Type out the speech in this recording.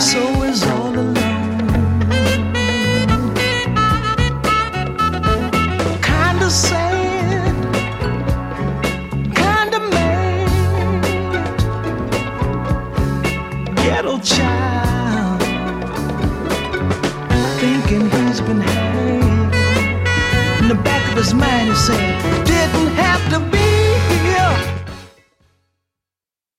so is all alone. Kinda sad, kinda mad, ghetto child, thinking he's been had. In the back of his mind he said, didn't